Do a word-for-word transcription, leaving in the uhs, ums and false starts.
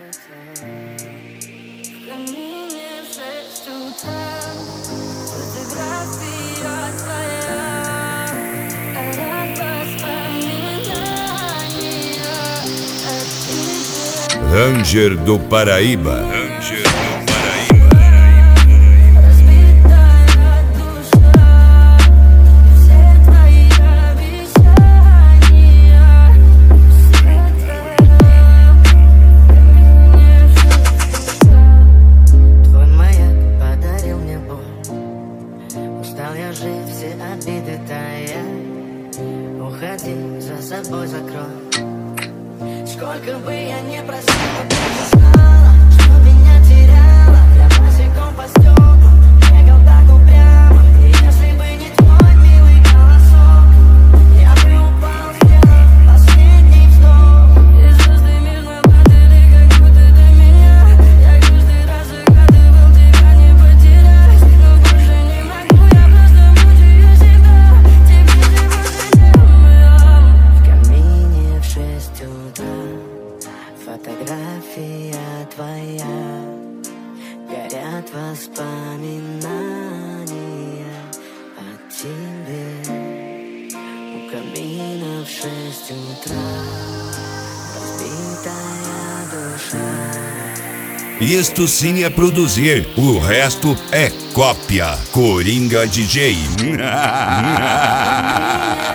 В камине в шесть утра фотография твоя, горят воспоминания о тебе. Ranger do Paraíba. Ranger do Paraíba. Разбитая душа, все твои обещания, все твои. Твой маяк подарил мне боль, устал я жить, все обиды тая. Уходи, за собой закрой. Сколько бы я не просила, ты не знала, что меня теряла. Я босиком по стеклам бегал так упрямо, и если бы не твой милый голосок, я бы упал, сделал последний вздох. И звезды мирно падали, как будто до меня. Я каждый раз загадывал тебя не потерять, но больше не могу, я просто мучаю себя. Тебе же больше не умрем. В камине в шесть утра фотография твоя, горят воспоминания о тебе. У камина в шесть утра разбитая душа. Isto sim é produzir, o resto é cópia. Coringa D J.